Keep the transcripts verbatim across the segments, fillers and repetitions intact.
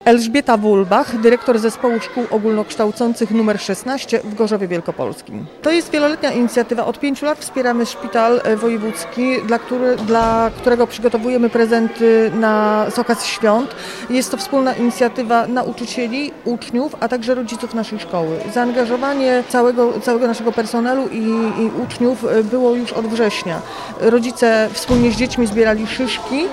Elżbieta Wulbach, dyrektor Zespołu Szkół Ogólnokształcących numer szesnaście w Gorzowie Wielkopolskim. To jest wieloletnia inicjatywa. Od pięciu lat wspieramy szpital wojewódzki, dla, który, dla którego przygotowujemy prezenty na z okazji świąt. Jest to wspólna inicjatywa nauczycieli, uczniów, a także rodziców naszej szkoły. Zaangażowanie całego, całego naszego personelu i, i uczniów było już od września. Rodzice wspólnie z dziećmi zbierali szyszki,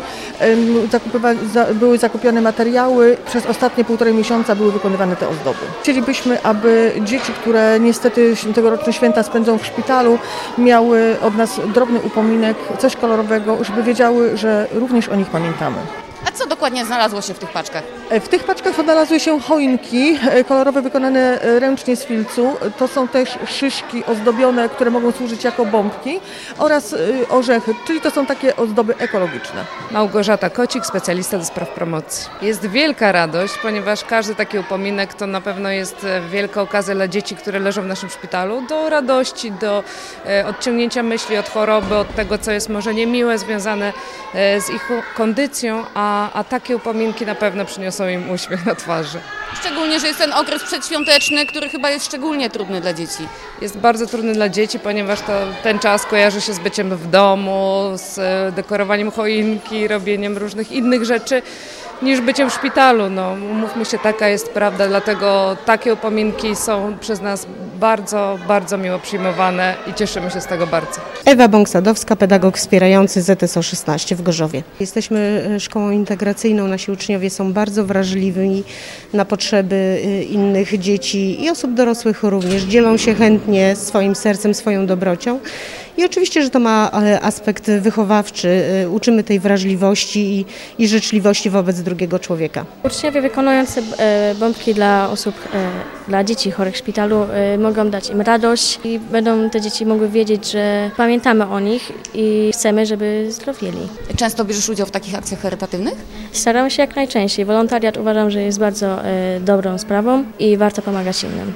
były zakupione materiały. Przez ostatnie półtorej miesiąca były wykonywane te ozdoby. Chcielibyśmy, aby dzieci, które niestety tegoroczne święta spędzą w szpitalu, miały od nas drobny upominek, coś kolorowego, żeby wiedziały, że również o nich pamiętamy. A co dokładnie znalazło się w tych paczkach? W tych paczkach odnalazły się choinki kolorowe wykonane ręcznie z filcu. To są też szyszki ozdobione, które mogą służyć jako bombki oraz orzechy, czyli to są takie ozdoby ekologiczne. Małgorzata Kocik, specjalista do spraw promocji. Jest wielka radość, ponieważ każdy taki upominek to na pewno jest wielka okazja dla dzieci, które leżą w naszym szpitalu, do radości, do odciągnięcia myśli od choroby, od tego, co jest może niemiłe, związane z ich kondycją, a A, a takie upominki na pewno przyniosą im uśmiech na twarzy. Szczególnie, że jest ten okres przedświąteczny, który chyba jest szczególnie trudny dla dzieci. Jest bardzo trudny dla dzieci, ponieważ to, ten czas kojarzy się z byciem w domu, z dekorowaniem choinki, robieniem różnych innych rzeczy niż byciem w szpitalu. No, umówmy się, taka jest prawda, dlatego takie upominki są przez nas bardzo, bardzo miło przyjmowane i cieszymy się z tego bardzo. Ewa Bąk-Sadowska, pedagog wspierający Z S O szesnaście w Gorzowie. Jesteśmy szkołą integracyjną, nasi uczniowie są bardzo wrażliwi na potrzeby innych dzieci i osób dorosłych również. Dzielą się chętnie swoim sercem, swoją dobrocią. I oczywiście, że to ma aspekt wychowawczy. Uczymy tej wrażliwości i, i życzliwości wobec drugiego człowieka. Uczniowie wykonujący bombki dla osób, dla dzieci chorych w szpitalu mogą dać im radość i będą te dzieci mogły wiedzieć, że pamiętamy o nich i chcemy, żeby zdrowieli. Często bierzesz udział w takich akcjach charytatywnych? Staramy się jak najczęściej. Wolontariat uważam, że jest bardzo dobrą sprawą i warto pomagać innym.